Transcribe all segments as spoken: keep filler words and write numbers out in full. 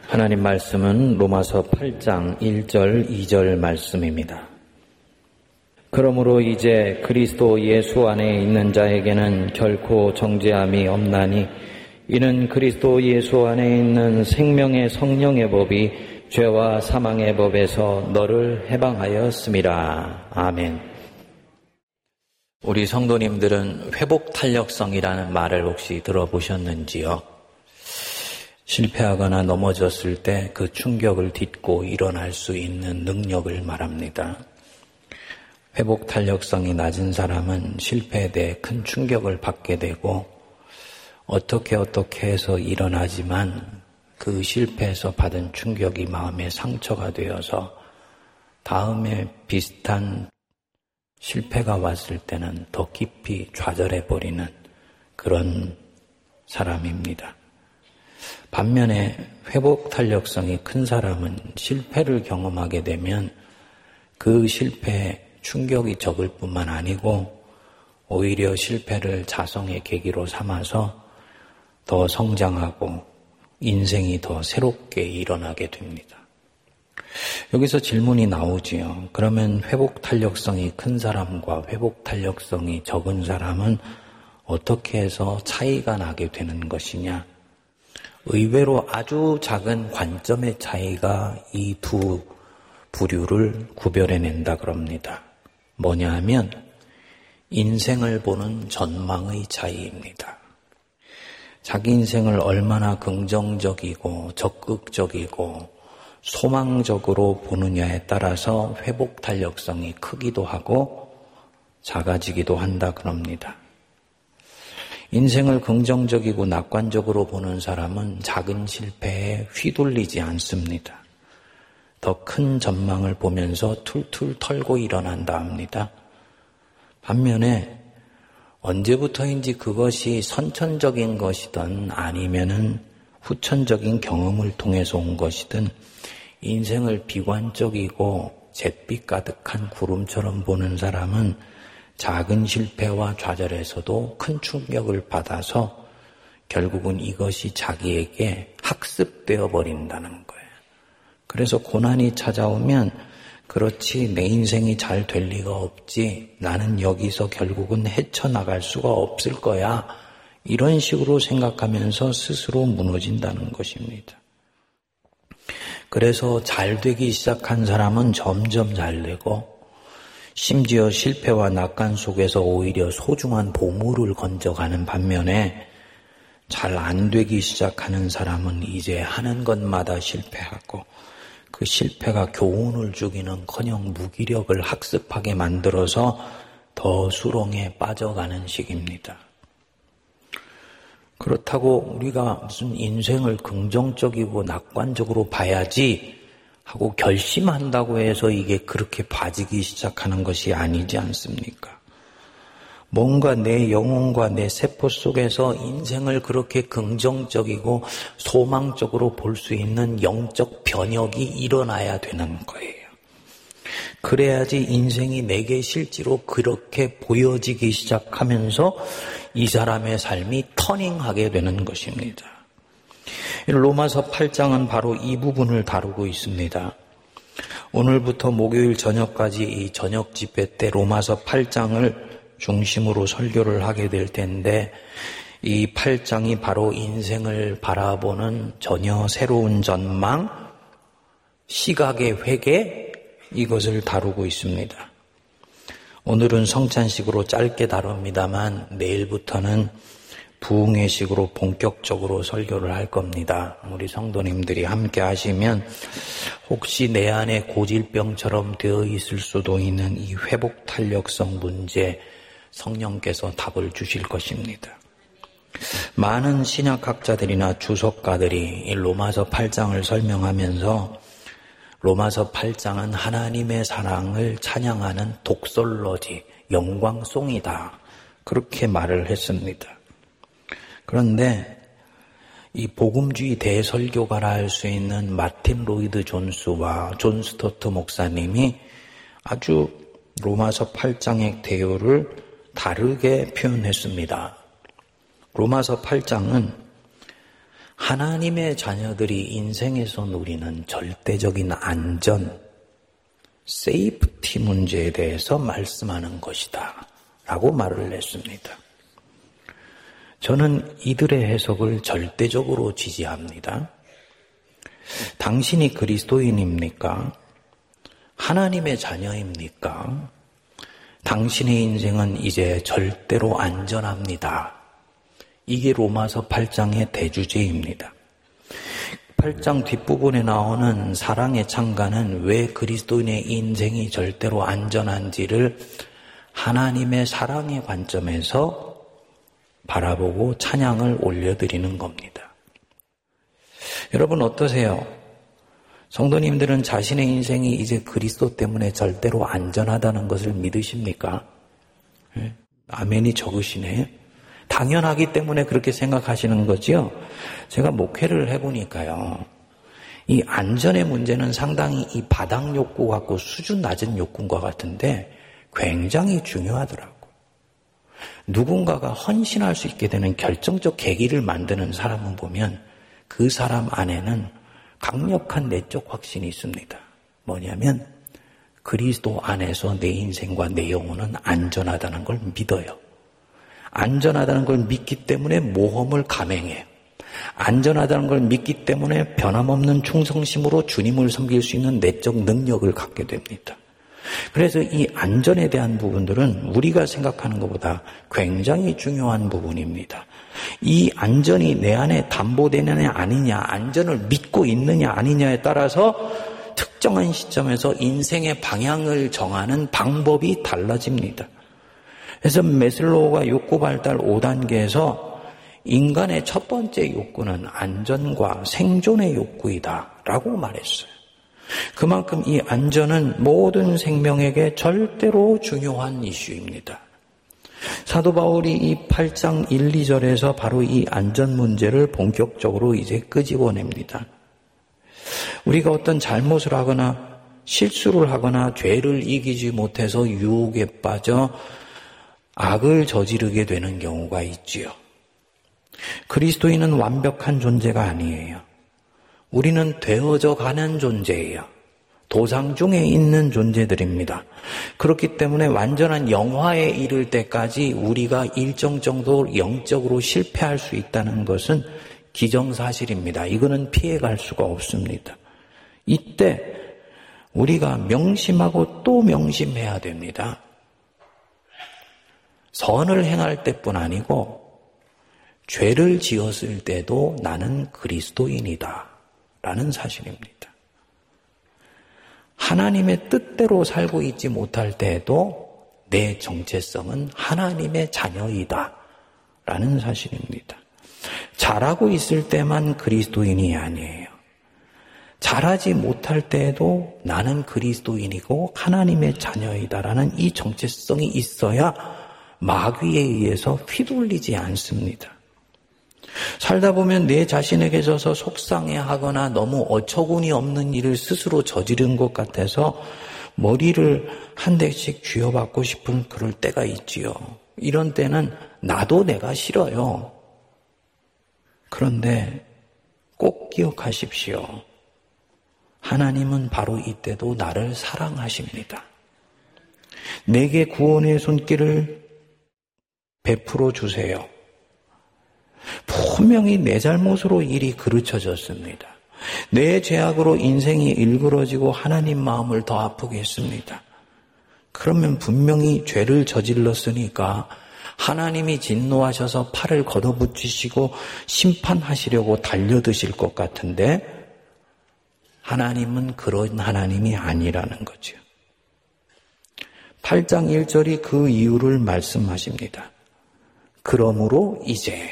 하나님 말씀은 로마서 팔 장 일 절 이 절 말씀입니다. 그러므로 이제 그리스도 예수 안에 있는 자에게는 결코 정죄함이 없나니 이는 그리스도 예수 안에 있는 생명의 성령의 법이 죄와 사망의 법에서 너를 해방하였음이라. 아멘. 우리 성도님들은 회복 탄력성이라는 말을 혹시 들어보셨는지요? 실패하거나 넘어졌을 때 그 충격을 딛고 일어날 수 있는 능력을 말합니다. 회복 탄력성이 낮은 사람은 실패에 대해 큰 충격을 받게 되고 어떻게 어떻게 해서 일어나지만 그 실패에서 받은 충격이 마음에 상처가 되어서 다음에 비슷한 실패가 왔을 때는 더 깊이 좌절해버리는 그런 사람입니다. 반면에 회복 탄력성이 큰 사람은 실패를 경험하게 되면 그 실패에 충격이 적을 뿐만 아니고 오히려 실패를 자성의 계기로 삼아서 더 성장하고 인생이 더 새롭게 일어나게 됩니다. 여기서 질문이 나오지요. 그러면 회복 탄력성이 큰 사람과 회복 탄력성이 적은 사람은 어떻게 해서 차이가 나게 되는 것이냐? 의외로 아주 작은 관점의 차이가 이 두 부류를 구별해낸다 그럽니다. 뭐냐 하면 인생을 보는 전망의 차이입니다. 자기 인생을 얼마나 긍정적이고 적극적이고 소망적으로 보느냐에 따라서 회복 탄력성이 크기도 하고 작아지기도 한다 그럽니다. 인생을 긍정적이고 낙관적으로 보는 사람은 작은 실패에 휘둘리지 않습니다. 더 큰 전망을 보면서 툴툴 털고 일어난다 합니다. 반면에 언제부터인지 그것이 선천적인 것이든 아니면은 후천적인 경험을 통해서 온 것이든 인생을 비관적이고 잿빛 가득한 구름처럼 보는 사람은 작은 실패와 좌절에서도 큰 충격을 받아서 결국은 이것이 자기에게 학습되어 버린다는 거예요. 그래서 고난이 찾아오면 그렇지 내 인생이 잘 될 리가 없지, 나는 여기서 결국은 헤쳐나갈 수가 없을 거야, 이런 식으로 생각하면서 스스로 무너진다는 것입니다. 그래서 잘 되기 시작한 사람은 점점 잘 되고 심지어 실패와 낙관 속에서 오히려 소중한 보물을 건져가는 반면에 잘 안 되기 시작하는 사람은 이제 하는 것마다 실패하고 그 실패가 교훈을 주기는커녕 무기력을 학습하게 만들어서 더 수렁에 빠져가는 식입니다. 그렇다고 우리가 무슨 인생을 긍정적이고 낙관적으로 봐야지 하고 결심한다고 해서 이게 그렇게 봐지기 시작하는 것이 아니지 않습니까? 뭔가 내 영혼과 내 세포 속에서 인생을 그렇게 긍정적이고 소망적으로 볼 수 있는 영적 변혁이 일어나야 되는 거예요. 그래야지 인생이 내게 실제로 그렇게 보여지기 시작하면서 이 사람의 삶이 터닝하게 되는 것입니다. 로마서 팔 장은 바로 이 부분을 다루고 있습니다. 오늘부터 목요일 저녁까지 이 저녁 집회 때 로마서 팔 장을 중심으로 설교를 하게 될 텐데 이 팔 장이 바로 인생을 바라보는 전혀 새로운 전망, 시각의 회개, 이것을 다루고 있습니다. 오늘은 성찬식으로 짧게 다룹니다만 내일부터는 부흥회식으로 본격적으로 설교를 할 겁니다. 우리 성도님들이 함께 하시면 혹시 내 안에 고질병처럼 되어 있을 수도 있는 이 회복 탄력성 문제 성령께서 답을 주실 것입니다. 많은 신약학자들이나 주석가들이 이 로마서 팔 장을 설명하면서 로마서 팔 장은 하나님의 사랑을 찬양하는 독설러지, 영광송이다, 그렇게 말을 했습니다. 그런데 이 복음주의 대설교가라 할 수 있는 마틴 로이드 존스와 존 스토트 목사님이 아주 로마서 팔 장의 대요를 다르게 표현했습니다. 로마서 팔 장은 하나님의 자녀들이 인생에서 누리는 절대적인 안전, 세이프티 문제에 대해서 말씀하는 것이다 라고 말을 했습니다. 저는 이들의 해석을 절대적으로 지지합니다. 당신이 그리스도인입니까? 하나님의 자녀입니까? 당신의 인생은 이제 절대로 안전합니다. 이게 로마서 팔 장의 대주제입니다. 팔 장 뒷부분에 나오는 사랑의 창가는 왜 그리스도인의 인생이 절대로 안전한지를 하나님의 사랑의 관점에서 바라보고 찬양을 올려드리는 겁니다. 여러분 어떠세요? 성도님들은 자신의 인생이 이제 그리스도 때문에 절대로 안전하다는 것을 믿으십니까? 네? 아멘이 적으시네. 당연하기 때문에 그렇게 생각하시는 거지요. 제가 목회를 해보니까요. 이 안전의 문제는 상당히 이 바닥 욕구 같고 수준 낮은 욕구인 것 같은데 굉장히 중요하더라고. 누군가가 헌신할 수 있게 되는 결정적 계기를 만드는 사람을 보면 그 사람 안에는 강력한 내적 확신이 있습니다. 뭐냐면 그리스도 안에서 내 인생과 내 영혼은 안전하다는 걸 믿어요. 안전하다는 걸 믿기 때문에 모험을 감행해요. 안전하다는 걸 믿기 때문에 변함없는 충성심으로 주님을 섬길 수 있는 내적 능력을 갖게 됩니다. 그래서 이 안전에 대한 부분들은 우리가 생각하는 것보다 굉장히 중요한 부분입니다. 이 안전이 내 안에 담보되느냐 아니냐, 안전을 믿고 있느냐 아니냐에 따라서 특정한 시점에서 인생의 방향을 정하는 방법이 달라집니다. 그래서 메슬로우가 욕구 발달 오 단계에서 인간의 첫 번째 욕구는 안전과 생존의 욕구이다 라고 말했어요. 그만큼 이 안전은 모든 생명에게 절대로 중요한 이슈입니다. 사도 바울이 이 팔 장 일, 이 절에서 바로 이 안전 문제를 본격적으로 이제 끄집어냅니다. 우리가 어떤 잘못을 하거나 실수를 하거나 죄를 이기지 못해서 유혹에 빠져 악을 저지르게 되는 경우가 있지요. 그리스도인은 완벽한 존재가 아니에요. 우리는 되어져 가는 존재예요. 도상 중에 있는 존재들입니다. 그렇기 때문에 완전한 영화에 이를 때까지 우리가 일정 정도 영적으로 실패할 수 있다는 것은 기정사실입니다. 이거는 피해갈 수가 없습니다. 이때 우리가 명심하고 또 명심해야 됩니다. 선을 행할 때뿐 아니고 죄를 지었을 때도 나는 그리스도인이다 라는 사실입니다. 하나님의 뜻대로 살고 있지 못할 때에도 내 정체성은 하나님의 자녀이다 라는 사실입니다. 잘하고 있을 때만 그리스도인이 아니에요. 잘하지 못할 때에도 나는 그리스도인이고 하나님의 자녀이다라는 이 정체성이 있어야 마귀에 의해서 휘둘리지 않습니다. 살다 보면 내 자신에게 져서 속상해하거나 너무 어처구니 없는 일을 스스로 저지른 것 같아서 머리를 한 대씩 쥐어받고 싶은 그럴 때가 있지요. 이런 때는 나도 내가 싫어요. 그런데 꼭 기억하십시오. 하나님은 바로 이때도 나를 사랑하십니다. 내게 구원의 손길을 베풀어 주세요. 분명히 내 잘못으로 일이 그르쳐졌습니다. 내 죄악으로 인생이 일그러지고 하나님 마음을 더 아프게 했습니다. 그러면 분명히 죄를 저질렀으니까 하나님이 진노하셔서 팔을 걷어붙이시고 심판하시려고 달려드실 것 같은데 하나님은 그런 하나님이 아니라는 거죠. 팔 장 일 절이 그 이유를 말씀하십니다. 그러므로 이제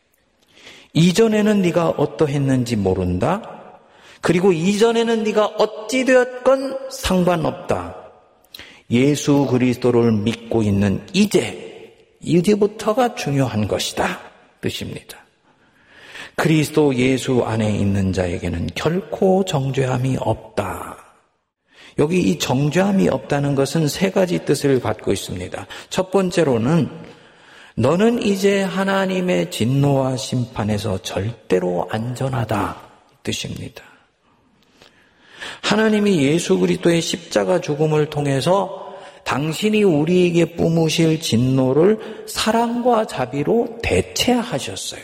이전에는 네가 어떠했는지 모른다. 그리고 이전에는 네가 어찌 되었건 상관없다. 예수 그리스도를 믿고 있는 이제, 이제부터가 중요한 것이다. 뜻입니다. 그리스도 예수 안에 있는 자에게는 결코 정죄함이 없다. 여기 이 정죄함이 없다는 것은 세 가지 뜻을 갖고 있습니다. 첫 번째로는 너는 이제 하나님의 진노와 심판에서 절대로 안전하다 이 뜻입니다. 하나님이 예수 그리스도의 십자가 죽음을 통해서 당신이 우리에게 뿜으실 진노를 사랑과 자비로 대체하셨어요.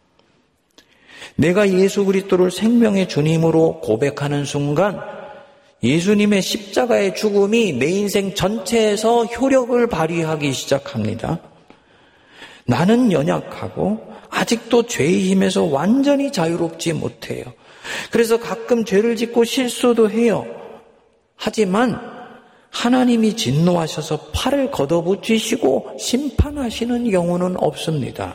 내가 예수 그리스도를 생명의 주님으로 고백하는 순간 예수님의 십자가의 죽음이 내 인생 전체에서 효력을 발휘하기 시작합니다. 나는 연약하고 아직도 죄의 힘에서 완전히 자유롭지 못해요. 그래서 가끔 죄를 짓고 실수도 해요. 하지만 하나님이 진노하셔서 팔을 걷어붙이시고 심판하시는 경우는 없습니다.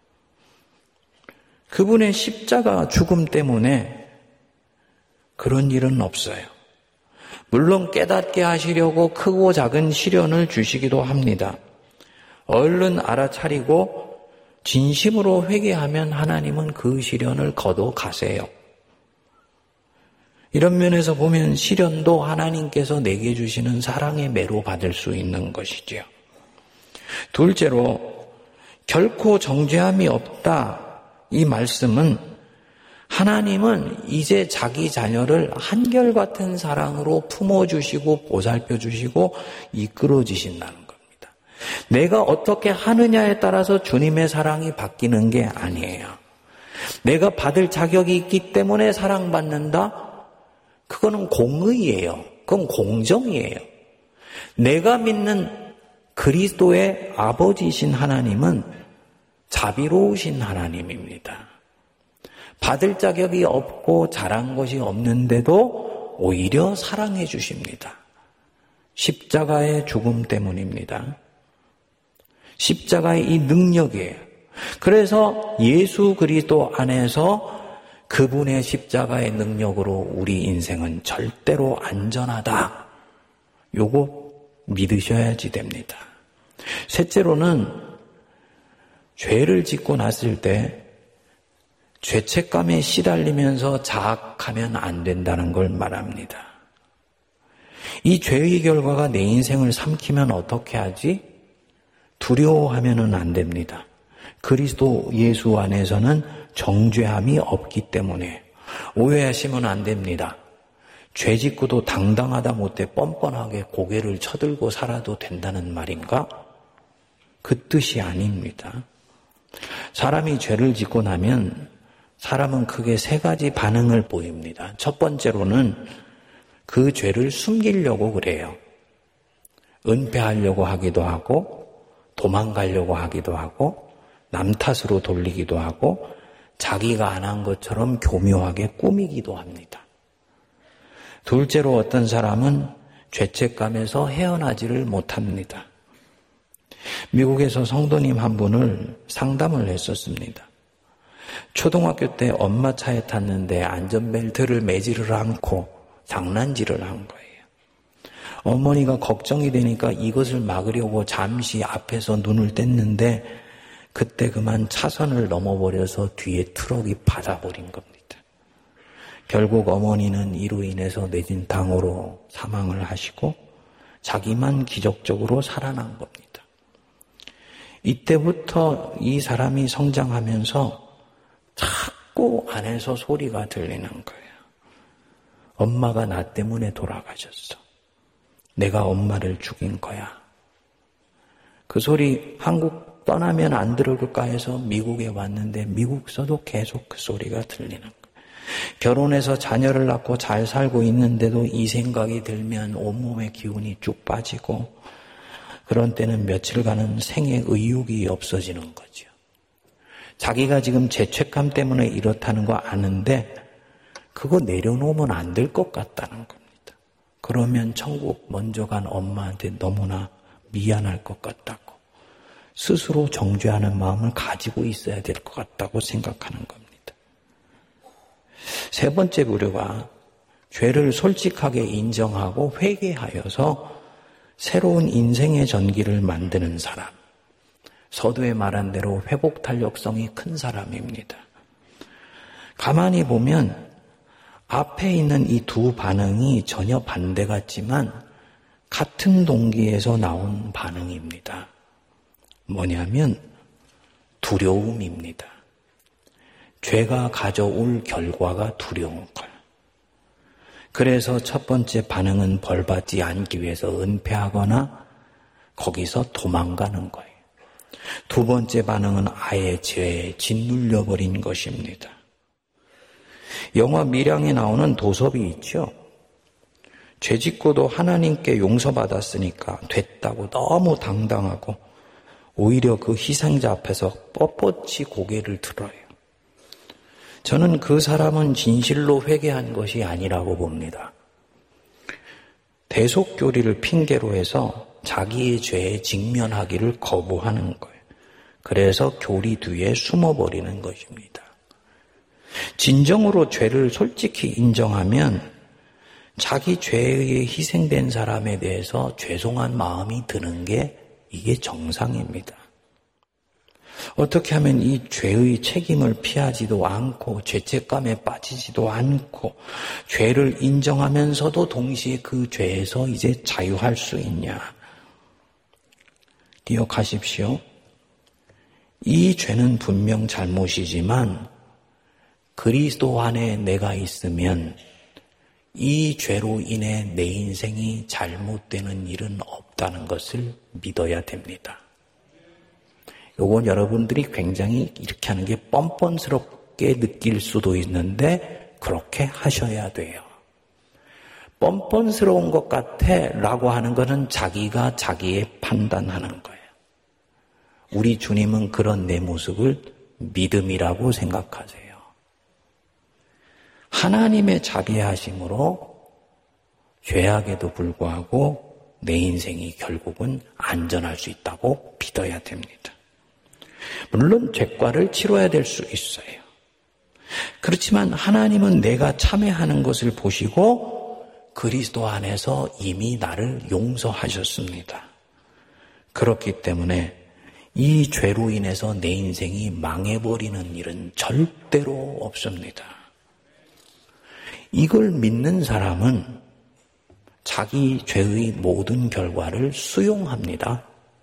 그분의 십자가 죽음 때문에 그런 일은 없어요. 물론 깨닫게 하시려고 크고 작은 시련을 주시기도 합니다. 얼른 알아차리고 진심으로 회개하면 하나님은 그 시련을 거둬 가세요. 이런 면에서 보면 시련도 하나님께서 내게 주시는 사랑의 매로 받을 수 있는 것이지요. 둘째로 결코 정죄함이 없다. 이 말씀은 하나님은 이제 자기 자녀를 한결같은 사랑으로 품어주시고 보살펴주시고 이끌어주신다는 겁니다. 내가 어떻게 하느냐에 따라서 주님의 사랑이 바뀌는 게 아니에요. 내가 받을 자격이 있기 때문에 사랑받는다? 그거는 공의예요. 그건 공정이에요. 내가 믿는 그리스도의 아버지이신 하나님은 자비로우신 하나님입니다. 받을 자격이 없고 잘한 것이 없는데도 오히려 사랑해 주십니다. 십자가의 죽음 때문입니다. 십자가의 이 능력이에요. 그래서 예수 그리스도 안에서 그분의 십자가의 능력으로 우리 인생은 절대로 안전하다. 요거 믿으셔야지 됩니다. 셋째로는 죄를 짓고 났을 때 죄책감에 시달리면서 자학하면 안 된다는 걸 말합니다. 이 죄의 결과가 내 인생을 삼키면 어떻게 하지? 두려워하면은 안 됩니다. 그리스도 예수 안에서는 정죄함이 없기 때문에 오해하시면 안 됩니다. 죄 짓고도 당당하다 못해 뻔뻔하게 고개를 쳐들고 살아도 된다는 말인가? 그 뜻이 아닙니다. 사람이 죄를 짓고 나면 사람은 크게 세 가지 반응을 보입니다. 첫 번째로는 그 죄를 숨기려고 그래요. 은폐하려고 하기도 하고 도망가려고 하기도 하고 남 탓으로 돌리기도 하고 자기가 안 한 것처럼 교묘하게 꾸미기도 합니다. 둘째로 어떤 사람은 죄책감에서 헤어나지를 못합니다. 미국에서 성도님 한 분을 상담을 했었습니다. 초등학교 때 엄마 차에 탔는데 안전벨트를 매지를 않고 장난질을 한 거예요. 어머니가 걱정이 되니까 이것을 막으려고 잠시 앞에서 눈을 뗐는데 그때 그만 차선을 넘어버려서 뒤에 트럭이 받아버린 겁니다. 결국 어머니는 이로 인해서 뇌진탕으로 사망을 하시고 자기만 기적적으로 살아난 겁니다. 이때부터 이 사람이 성장하면서 자꾸 안에서 소리가 들리는 거예요. 엄마가 나 때문에 돌아가셨어. 내가 엄마를 죽인 거야. 그 소리 한국 떠나면 안 들을까 해서 미국에 왔는데 미국서도 계속 그 소리가 들리는 거예요. 결혼해서 자녀를 낳고 잘 살고 있는데도 이 생각이 들면 온몸의 기운이 쭉 빠지고 그런 때는 며칠간은 생애 의욕이 없어지는 거죠. 자기가 지금 죄책감 때문에 이렇다는 거 아는데 그거 내려놓으면 안 될 것 같다는 겁니다. 그러면 천국 먼저 간 엄마한테 너무나 미안할 것 같다고 스스로 정죄하는 마음을 가지고 있어야 될 것 같다고 생각하는 겁니다. 세 번째 부류가 죄를 솔직하게 인정하고 회개하여서 새로운 인생의 전기를 만드는 사람. 서두에 말한 대로 회복 탄력성이 큰 사람입니다. 가만히 보면 앞에 있는 이 두 반응이 전혀 반대 같지만 같은 동기에서 나온 반응입니다. 뭐냐면 두려움입니다. 죄가 가져올 결과가 두려운 거예요. 그래서 첫 번째 반응은 벌받지 않기 위해서 은폐하거나 거기서 도망가는 거예요. 두 번째 반응은 아예 죄에 짓눌려버린 것입니다. 영화 밀양에 나오는 도섭이 있죠. 죄 짓고도 하나님께 용서받았으니까 됐다고 너무 당당하고 오히려 그 희생자 앞에서 뻣뻣이 고개를 들어요. 저는 그 사람은 진실로 회개한 것이 아니라고 봅니다. 대속교리를 핑계로 해서 자기의 죄에 직면하기를 거부하는 거예요. 그래서 교리 뒤에 숨어버리는 것입니다. 진정으로 죄를 솔직히 인정하면 자기 죄에 희생된 사람에 대해서 죄송한 마음이 드는 게 이게 정상입니다. 어떻게 하면 이 죄의 책임을 피하지도 않고 죄책감에 빠지지도 않고 죄를 인정하면서도 동시에 그 죄에서 이제 자유할 수 있냐? 기억하십시오. 이 죄는 분명 잘못이지만 그리스도 안에 내가 있으면 이 죄로 인해 내 인생이 잘못되는 일은 없다는 것을 믿어야 됩니다. 요건 여러분들이 굉장히 이렇게 하는 게 뻔뻔스럽게 느낄 수도 있는데 그렇게 하셔야 돼요. 뻔뻔스러운 것 같아 라고 하는 것은 자기가 자기의 판단하는 거예요. 우리 주님은 그런 내 모습을 믿음이라고 생각하세요. 하나님의 자비하심으로 죄악에도 불구하고 내 인생이 결국은 안전할 수 있다고 믿어야 됩니다. 물론 죄과를 치러야 될 수 있어요. 그렇지만 하나님은 내가 참회하는 것을 보시고 그리스도 안에서 이미 나를 용서하셨습니다. 그렇기 때문에 이 죄로 인해서 내 인생이 망해버리는 일은 절대로 없습니다. 이걸 믿는 사람은 자기 죄의 모든 결과를 수용합니다.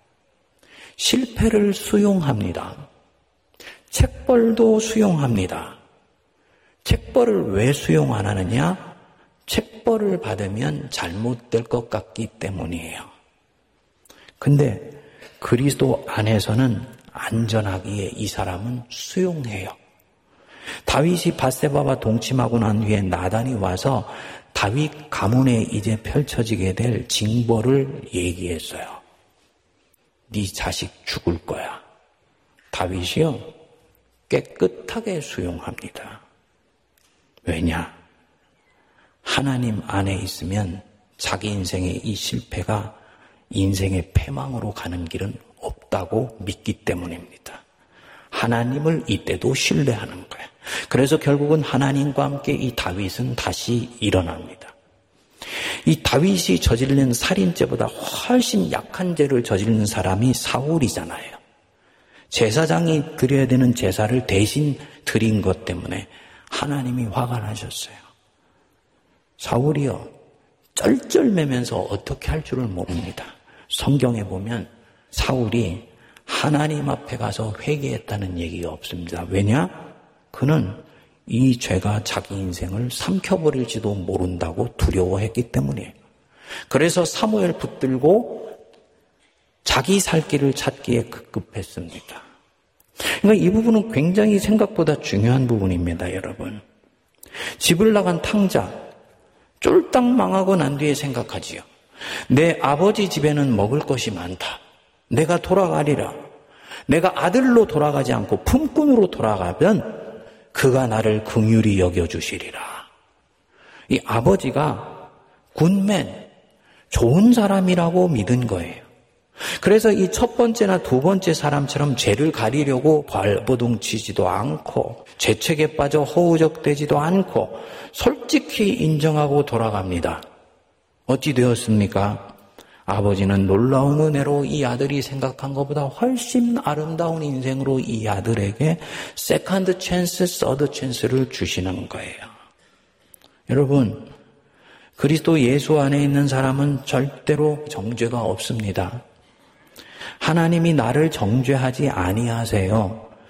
실패를 수용합니다. 책벌도 수용합니다. 책벌을 왜 수용 안 하느냐? 책벌을 받으면 잘못될 것 같기 때문이에요. 근데 그리스도 안에서는 안전하기에 이 사람은 수용해요. 다윗이 밧세바와 동침하고 난 후에 나단이 와서 다윗 가문에 이제 펼쳐지게 될 징벌을 얘기했어요. 네 자식 죽을 거야. 다윗이요, 깨끗하게 수용합니다. 왜냐? 하나님 안에 있으면 자기 인생의 이 실패가 인생의 패망으로 가는 길은 없다고 믿기 때문입니다. 하나님을 이때도 신뢰하는 거예요. 그래서 결국은 하나님과 함께 이 다윗은 다시 일어납니다. 이 다윗이 저지른 살인죄보다 훨씬 약한 죄를 저지른 사람이 사울이잖아요. 제사장이 드려야 되는 제사를 대신 드린 것 때문에 하나님이 화가 나셨어요. 사울이요, 쩔쩔매면서 어떻게 할 줄을 모릅니다. 성경에 보면 사울이 하나님 앞에 가서 회개했다는 얘기가 없습니다. 왜냐? 그는 이 죄가 자기 인생을 삼켜버릴지도 모른다고 두려워했기 때문이에요. 그래서 사무엘 붙들고 자기 살 길을 찾기에 급급했습니다. 그러니까 이 부분은 굉장히 생각보다 중요한 부분입니다, 여러분. 집을 나간 탕자, 쫄딱 망하고 난 뒤에 생각하지요. 내 아버지 집에는 먹을 것이 많다. 내가 돌아가리라. 내가 아들로 돌아가지 않고 품꾼으로 돌아가면 그가 나를 긍휼히 여겨주시리라. 이 아버지가 굿맨, 좋은 사람이라고 믿은 거예요. 그래서 이 첫 번째나 두 번째 사람처럼 죄를 가리려고 발버둥치지도 않고 죄책에 빠져 허우적대지도 않고 솔직히 인정하고 돌아갑니다. 어찌 되었습니까? 아버지는 놀라운 은혜로 이 아들이 생각한 것보다 훨씬 아름다운 인생으로 이 아들에게 세컨드 찬스, 서드 찬스를 주시는 거예요. 여러분, 그리스도 예수 안에 있는 사람은 절대로 정죄가 없습니다. 하나님이 나를 정죄하지 아니하세요.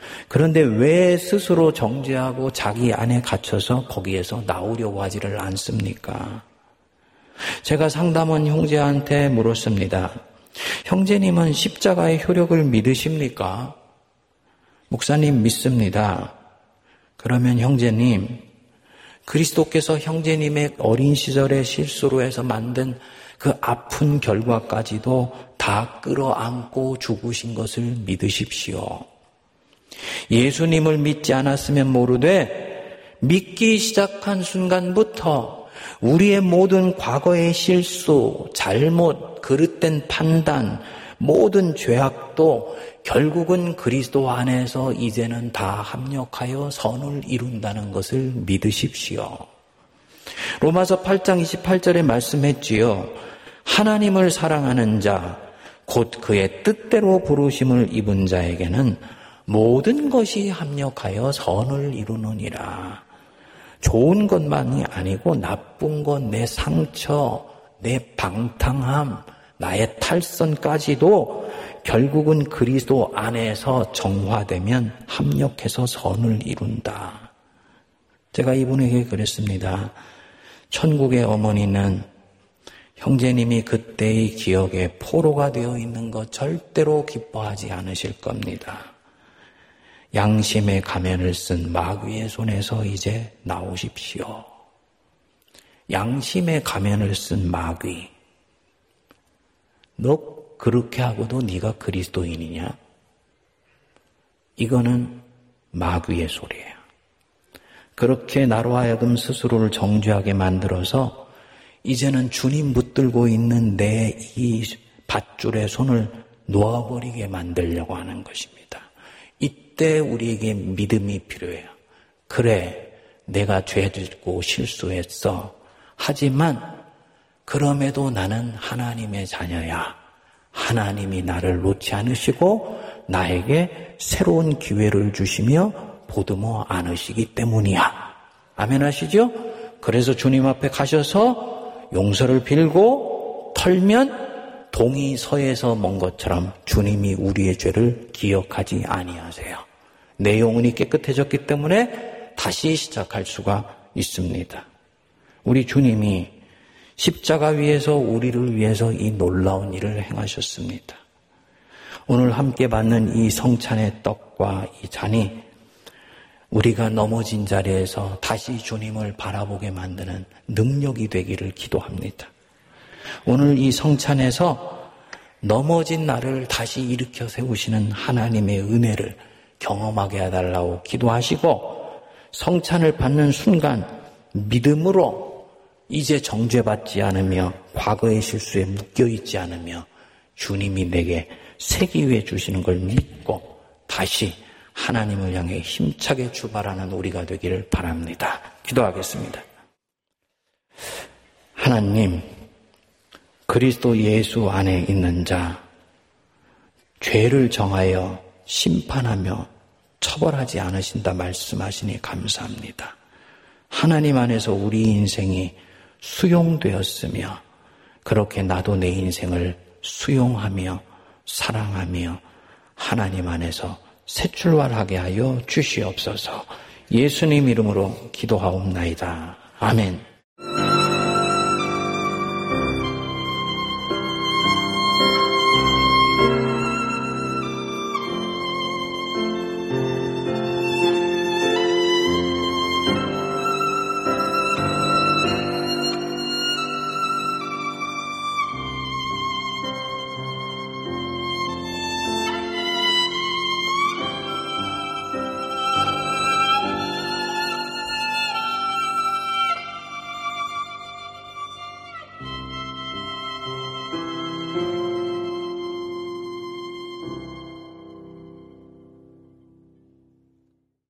그런데 왜 스스로 정죄하고 자기 안에 갇혀서 거기에서 나오려고 하지를 않습니까? 제가 상담원 형제한테 물었습니다. 형제님은 십자가의 효력을 믿으십니까? 목사님 믿습니다. 그러면 형제님, 그리스도께서 형제님의 어린 시절의 실수로 해서 만든 그 아픈 결과까지도 다 끌어안고 죽으신 것을 믿으십시오. 예수님을 믿지 않았으면 모르되 믿기 시작한 순간부터 우리의 모든 과거의 실수, 잘못, 그릇된 판단, 모든 죄악도 결국은 그리스도 안에서 이제는 다 합력하여 선을 이룬다는 것을 믿으십시오. 로마서 팔 장 이십팔 절에 말씀했지요. 하나님을 사랑하는 자, 곧 그의 뜻대로 부르심을 입은 자에게는 모든 것이 합력하여 선을 이루느니라. 좋은 것만이 아니고 나쁜 것, 내 상처, 내 방탕함, 나의 탈선까지도 결국은 그리스도 안에서 정화되면 합력해서 선을 이룬다. 제가 이분에게 그랬습니다. 천국의 어머니는 형제님이 그때의 기억에 포로가 되어 있는 것 절대로 기뻐하지 않으실 겁니다. 양심의 가면을 쓴 마귀의 손에서 이제 나오십시오. 양심의 가면을 쓴 마귀. 너 그렇게 하고도 네가 그리스도인이냐? 이거는 마귀의 소리예요. 그렇게 나로 하여금 스스로를 정죄하게 만들어서 이제는 주님 붙들고 있는 내 이 밧줄의 손을 놓아버리게 만들려고 하는 것입니다. 이때 우리에게 믿음이 필요해요. 그래, 내가 죄 짓고 실수했어. 하지만 그럼에도 나는 하나님의 자녀야. 하나님이 나를 놓지 않으시고 나에게 새로운 기회를 주시며 보듬어 안으시기 때문이야. 아멘 하시죠? 그래서 주님 앞에 가셔서 용서를 빌고 털면 동이 서에서 먼 것처럼 주님이 우리의 죄를 기억하지 아니하세요. 내 영혼이 깨끗해졌기 때문에 다시 시작할 수가 있습니다. 우리 주님이 십자가 위에서 우리를 위해서 이 놀라운 일을 행하셨습니다. 오늘 함께 받는 이 성찬의 떡과 이 잔이 우리가 넘어진 자리에서 다시 주님을 바라보게 만드는 능력이 되기를 기도합니다. 오늘 이 성찬에서 넘어진 나를 다시 일으켜 세우시는 하나님의 은혜를 경험하게 해달라고 기도하시고 성찬을 받는 순간 믿음으로 이제 정죄받지 않으며 과거의 실수에 묶여있지 않으며 주님이 내게 새 기회 주시는 걸 믿고 다시 하나님을 향해 힘차게 출발하는 우리가 되기를 바랍니다. 기도하겠습니다. 하나님, 그리스도 예수 안에 있는 자, 죄를 정하여 심판하며 처벌하지 않으신다 말씀하시니 감사합니다. 하나님 안에서 우리 인생이 수용되었으며 그렇게 나도 내 인생을 수용하며 사랑하며 하나님 안에서 새 출발하게 하여 주시옵소서. 예수님 이름으로 기도하옵나이다. 아멘.